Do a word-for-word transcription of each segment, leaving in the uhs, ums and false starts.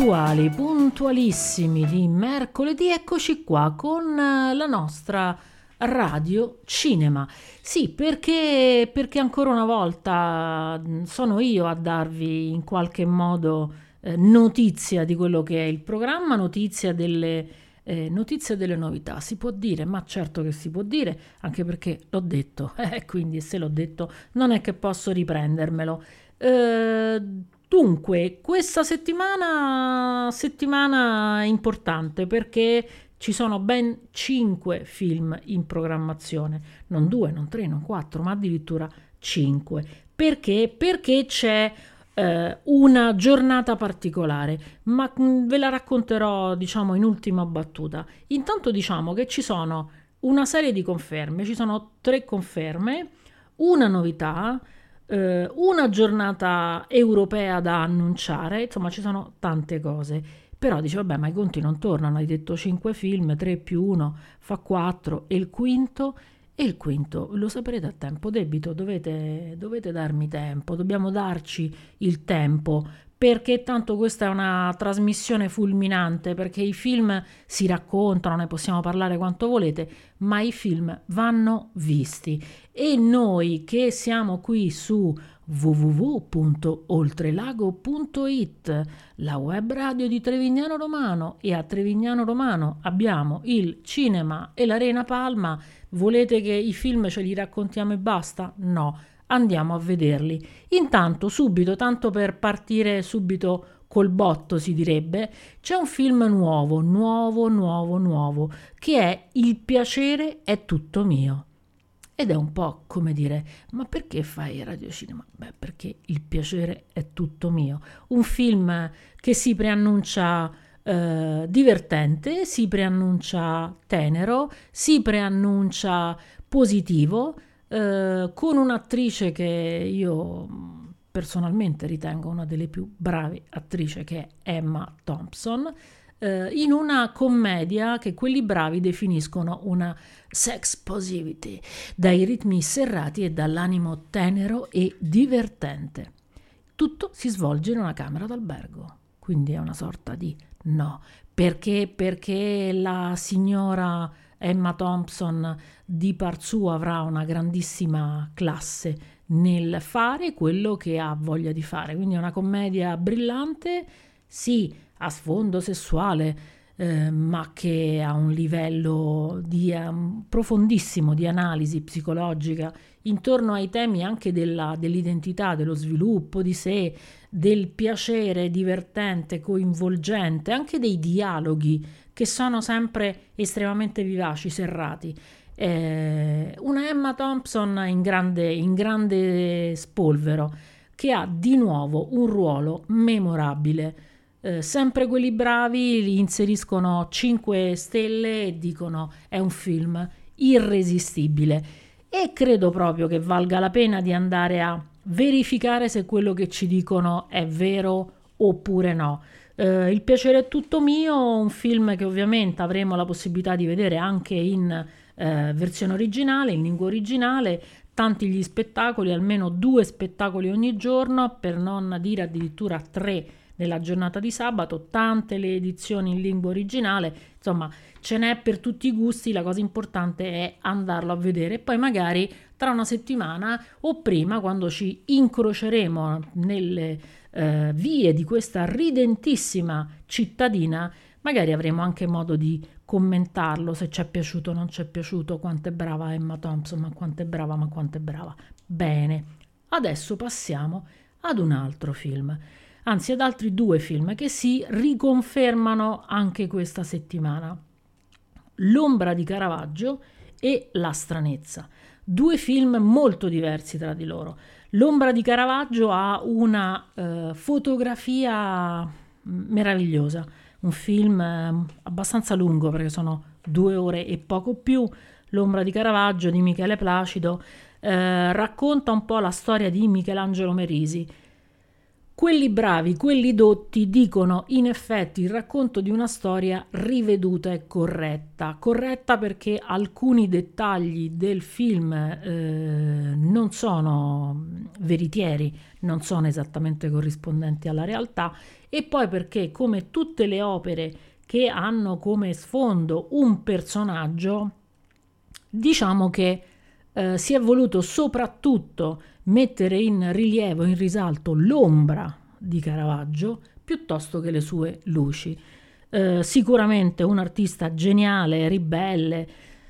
puntuali, puntualissimi di mercoledì, eccoci qua con la nostra radio cinema. Sì, perché, perché ancora una volta sono io a darvi in qualche modo eh, notizia di quello che è il programma, notizia delle, eh, notizia delle novità. Si può dire, ma certo che si può dire, anche perché l'ho detto, eh, quindi se l'ho detto non è che posso riprendermelo. Eh, Dunque, questa settimana, settimana importante perché ci sono ben cinque film in programmazione, non due, non tre, non quattro, ma addirittura cinque. Perché? Perché c'è eh, una giornata particolare, ma mh, ve la racconterò, diciamo, in ultima battuta. Intanto diciamo che ci sono una serie di conferme, ci sono tre conferme, una novità, eh, una giornata europea da annunciare, insomma ci sono tante cose. Però dice, vabbè, ma i conti non tornano, hai detto cinque film, tre più uno fa quattro, e il quinto? E il quinto lo saprete a tempo debito, dovete, dovete darmi tempo, dobbiamo darci il tempo, perché tanto questa è una trasmissione fulminante, perché i film si raccontano, ne possiamo parlare quanto volete, ma i film vanno visti. E noi che siamo qui su w w w punto oltrelago punto it, la web radio di Trevignano Romano, e a Trevignano Romano abbiamo il cinema e l'Arena Palma. Volete che i film ce li raccontiamo e basta? No, andiamo a vederli. Intanto, subito, tanto per partire subito col botto si direbbe, c'è un film nuovo, nuovo, nuovo, nuovo, che è Il piacere è tutto mio. Ed è un po' come dire, ma perché fai radiocinema? Beh, perché il piacere è tutto mio. Un film che si preannuncia eh, divertente, si preannuncia tenero, si preannuncia positivo, eh, con un'attrice che io personalmente ritengo una delle più brave attrici, che è Emma Thompson, eh, in una commedia che quelli bravi definiscono una sex positivity, dai ritmi serrati e dall'animo tenero e divertente. Tutto si svolge in una camera d'albergo, quindi è una sorta di no. Perché? Perché la signora Emma Thompson di par suo avrà una grandissima classe nel fare quello che ha voglia di fare. Quindi è una commedia brillante, sì, a sfondo sessuale, eh, ma che ha un livello di, um, profondissimo di analisi psicologica intorno ai temi anche della, dell'identità, dello sviluppo di sé, del piacere divertente, coinvolgente, anche dei dialoghi che sono sempre estremamente vivaci, serrati. Eh, una Emma Thompson in grande, in grande spolvero, che ha di nuovo un ruolo memorabile. Eh, sempre quelli bravi li inseriscono cinque stelle e dicono è un film irresistibile, e credo proprio che valga la pena di andare a verificare se quello che ci dicono è vero oppure no. Eh, Il piacere è tutto mio, un film che ovviamente avremo la possibilità di vedere anche in eh, versione originale, in lingua originale, tanti gli spettacoli, almeno due spettacoli ogni giorno, per non dire addirittura tre nella giornata di sabato, tante le edizioni in lingua originale, insomma ce n'è per tutti i gusti, la cosa importante è andarlo a vedere, e poi magari tra una settimana o prima, quando ci incroceremo nelle eh, vie di questa ridentissima cittadina, magari avremo anche modo di commentarlo, se ci è piaciuto o non ci è piaciuto, quanto è brava Emma Thompson, ma quanto è brava, ma quanto è brava. Bene, adesso passiamo ad un altro film, anzi ad altri due film che si riconfermano anche questa settimana: L'ombra di Caravaggio e La stranezza. Due film molto diversi tra di loro. L'ombra di Caravaggio ha una eh, fotografia meravigliosa, un film eh, abbastanza lungo perché sono due ore e poco più. L'ombra di Caravaggio di Michele Placido eh, racconta un po' la storia di Michelangelo Merisi. Quelli bravi, quelli dotti dicono in effetti il racconto di una storia riveduta e corretta. Corretta perché alcuni dettagli del film eh, non sono veritieri, non sono esattamente corrispondenti alla realtà, e poi perché, come tutte le opere che hanno come sfondo un personaggio, diciamo che eh, si è voluto soprattutto mettere in rilievo, in risalto l'ombra di Caravaggio piuttosto che le sue luci. Eh, sicuramente un artista geniale, ribelle,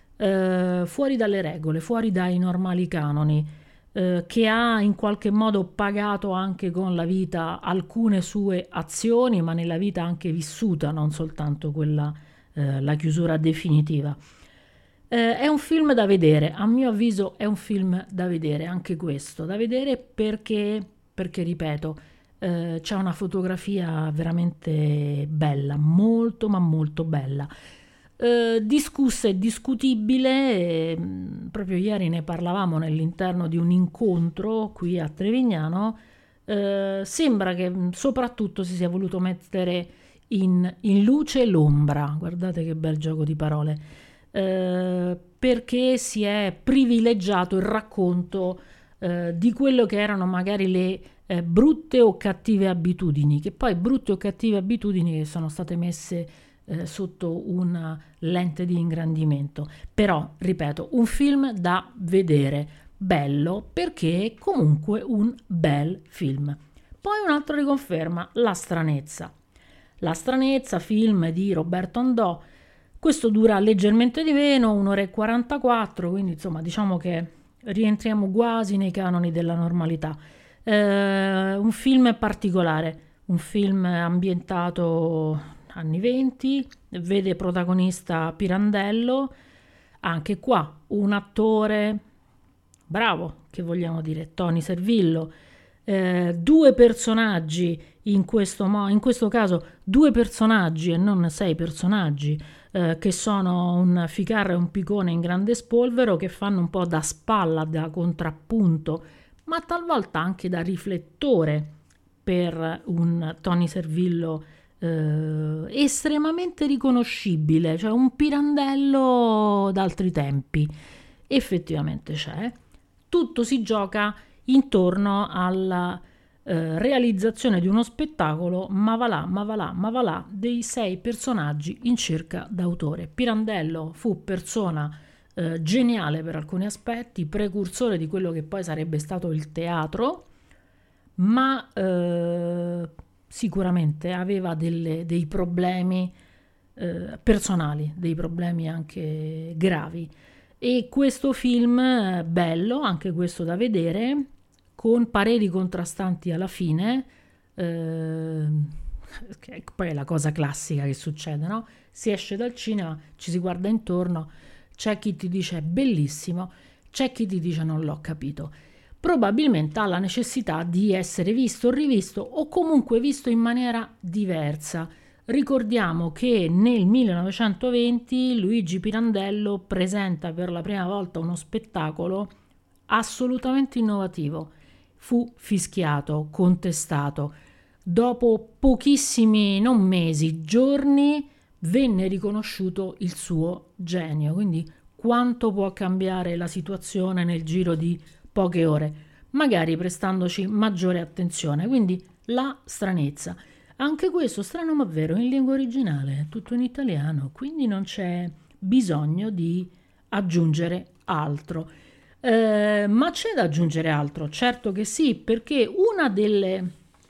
eh, fuori dalle regole, fuori dai normali canoni, eh, che ha in qualche modo pagato anche con la vita alcune sue azioni, ma nella vita anche vissuta, non soltanto quella, eh, la chiusura definitiva. Eh, è un film da vedere, a mio avviso è un film da vedere, anche questo, da vedere perché, perché ripeto, eh, c'è una fotografia veramente bella, molto ma molto bella. Eh, discussa e discutibile, eh, proprio ieri ne parlavamo nell'interno di un incontro qui a Trevignano, eh, sembra che mh, soprattutto si sia voluto mettere in, in luce l'ombra, guardate che bel gioco di parole, eh, perché si è privilegiato il racconto eh, di quello che erano magari le eh, brutte o cattive abitudini, che poi brutte o cattive abitudini che sono state messe eh, sotto una lente di ingrandimento. Però, ripeto, un film da vedere, bello perché è comunque un bel film. Poi un altro riconferma, La stranezza. La stranezza, film di Roberto Andò. Questo dura leggermente di meno, un'ora e quarantaquattro, quindi insomma diciamo che rientriamo quasi nei canoni della normalità. Eh, un film particolare, un film ambientato anni venti, vede protagonista Pirandello, anche qua un attore bravo, che vogliamo dire, Tony Servillo, eh, due personaggi in questo, mo- in questo caso due personaggi e non sei personaggi, eh, che sono un Ficarra e un Picone in grande spolvero, che fanno un po' da spalla, da contrappunto, ma talvolta anche da riflettore per un Tony Servillo eh, estremamente riconoscibile, cioè un Pirandello d'altri tempi. Effettivamente c'è. Tutto si gioca intorno alla eh, realizzazione di uno spettacolo, ma va là, ma va là, ma va là, dei sei personaggi in cerca d'autore. Pirandello fu persona eh, geniale per alcuni aspetti, precursore di quello che poi sarebbe stato il teatro, ma eh, sicuramente aveva delle, dei problemi eh, personali, dei problemi anche gravi. E questo film, eh, bello, anche questo da vedere, con pareri contrastanti alla fine, eh, che poi è la cosa classica che succede, no? Si esce dal cinema, ci si guarda intorno, c'è chi ti dice bellissimo, c'è chi ti dice non l'ho capito. Probabilmente ha la necessità di essere visto o rivisto o comunque visto in maniera diversa. Ricordiamo che nel millenovecentoventi Luigi Pirandello presenta per la prima volta uno spettacolo assolutamente innovativo. Fu fischiato, contestato. Dopo pochissimi, non mesi, giorni, venne riconosciuto il suo genio. Quindi quanto può cambiare la situazione nel giro di poche ore, magari prestandoci maggiore attenzione. Quindi La stranezza. Anche questo strano ma vero, in lingua originale, è tutto in italiano, quindi non c'è bisogno di aggiungere altro. Eh, ma c'è da aggiungere altro? Certo che sì, perché una delle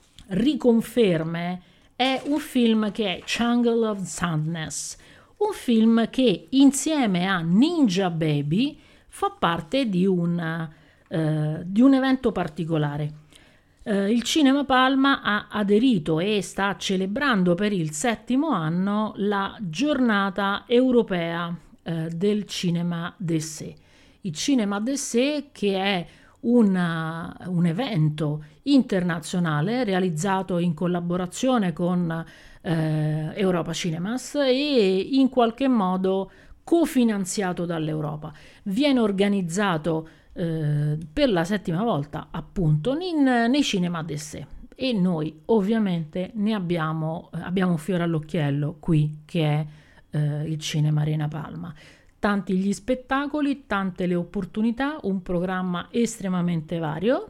riconferme è un film che è Jungle of Sadness, un film che insieme a Ninja Baby fa parte di, una, eh, di un evento particolare. Uh, il Cinema Palma ha aderito e sta celebrando per il settimo anno la giornata europea uh, del cinema d'essai. Il cinema d'essai, che è una, un evento internazionale realizzato in collaborazione con uh, Europa Cinemas e in qualche modo cofinanziato dall'Europa. Viene organizzato Eh, per la settima volta appunto in, nei cinema d'essai. e noi ovviamente ne abbiamo, abbiamo un fiore all'occhiello qui che è eh, il Cinema Arena Palma. Tanti gli spettacoli, tante le opportunità, un programma estremamente vario.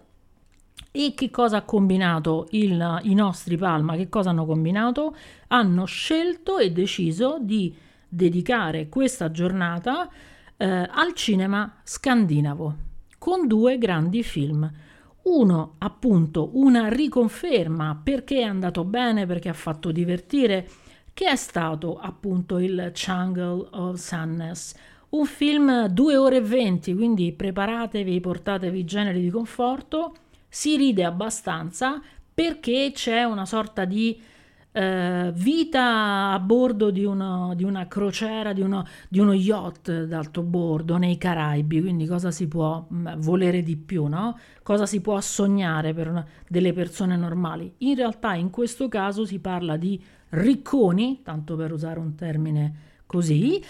E che cosa ha combinato il, i nostri Palma? Che cosa hanno combinato? Hanno scelto e deciso di dedicare questa giornata eh, al cinema scandinavo con due grandi film. Uno, appunto, una riconferma perché è andato bene, perché ha fatto divertire, che è stato appunto il Jungle of Sadness, un film due ore e venti, quindi preparatevi, portatevi generi di conforto, si ride abbastanza perché c'è una sorta di eh, vita a bordo di, uno, di una crociera, di uno, di uno yacht d'alto bordo nei Caraibi, quindi cosa si può mh, volere di più, no? Cosa si può sognare per una, delle persone normali? In realtà in questo caso si parla di ricconi, tanto per usare un termine così,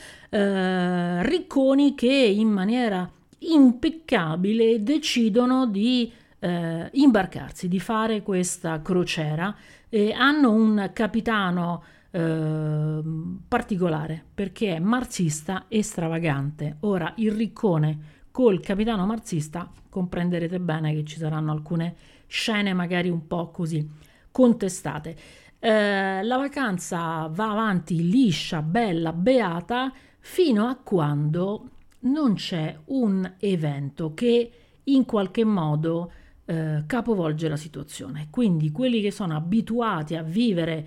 eh, ricconi che in maniera impeccabile decidono di eh, imbarcarsi, di fare questa crociera e hanno un capitano eh, particolare perché è marzista e stravagante. Ora il riccone col capitano marzista comprenderete bene che ci saranno alcune scene magari un po' così contestate. Eh, la vacanza va avanti liscia, bella, beata, fino a quando non c'è un evento che in qualche modo eh, capovolge la situazione. Quindi quelli che sono abituati a vivere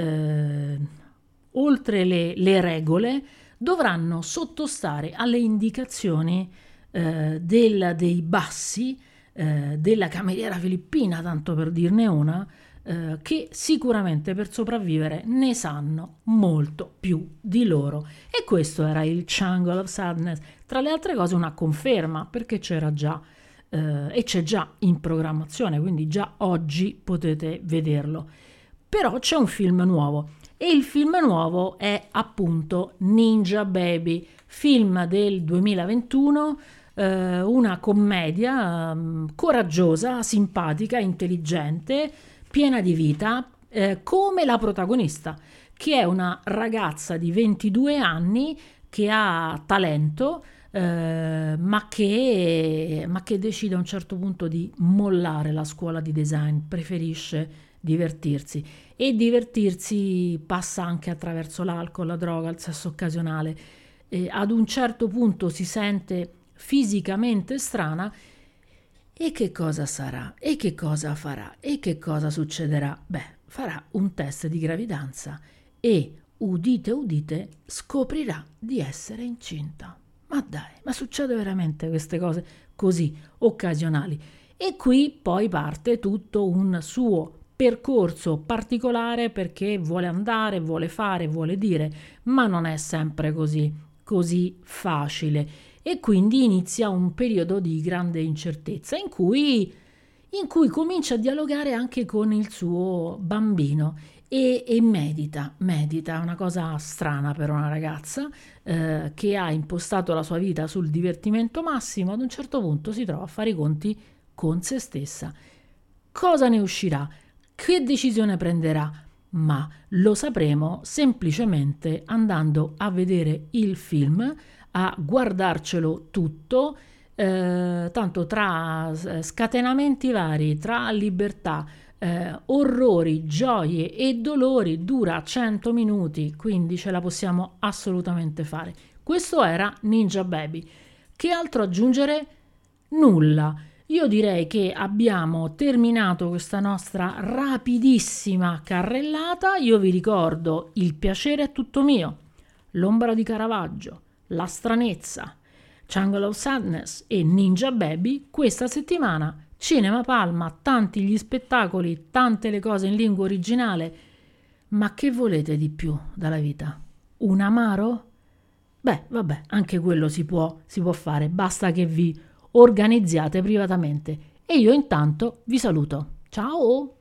eh, oltre le, le regole dovranno sottostare alle indicazioni eh, del, dei bassi eh, della cameriera filippina, tanto per dirne una, eh, che sicuramente per sopravvivere ne sanno molto più di loro. E questo era il Jungle of Sadness, tra le altre cose una conferma, perché c'era già eh, e c'è già in programmazione, quindi già oggi potete vederlo. Però c'è un film nuovo e il film nuovo è appunto Ninja Baby, film del duemilaventuno, eh, una commedia eh, coraggiosa, simpatica, intelligente, piena di vita, eh, come la protagonista, che è una ragazza di ventidue anni che ha talento, eh, ma, che, ma che decide a un certo punto di mollare la scuola di design, preferisce divertirsi e divertirsi passa anche attraverso l'alcol, la droga, il sesso occasionale. E ad un certo punto si sente fisicamente strana. E che cosa sarà? E che cosa farà? E che cosa succederà? Beh, farà un test di gravidanza e, udite udite, scoprirà di essere incinta. Ma dai, ma succede veramente queste cose così occasionali? E qui poi parte tutto un suo percorso particolare perché vuole andare, vuole fare, vuole dire, ma non è sempre così, così facile. E quindi inizia un periodo di grande incertezza in cui, in cui comincia a dialogare anche con il suo bambino e, e medita, medita, una cosa strana per una ragazza eh, che ha impostato la sua vita sul divertimento massimo, ad un certo punto si trova a fare i conti con se stessa. Cosa ne uscirà? Che decisione prenderà? Ma lo sapremo semplicemente andando a vedere il film, a guardarcelo tutto, eh, tanto tra scatenamenti vari, tra libertà, eh, orrori, gioie e dolori, dura cento minuti, quindi ce la possiamo assolutamente fare. Questo era Ninja Baby. Che altro aggiungere? Nulla. Io direi che abbiamo terminato questa nostra rapidissima carrellata. Io vi ricordo Il piacere è tutto mio, L'ombra di Caravaggio, La stranezza, Jungle of Sadness e Ninja Baby. Questa settimana Cinema Palma, tanti gli spettacoli, tante le cose in lingua originale. Ma che volete di più dalla vita? Un amaro? Beh, vabbè, anche quello si può, si può fare, basta che vi organizziate privatamente. E io intanto vi saluto. Ciao!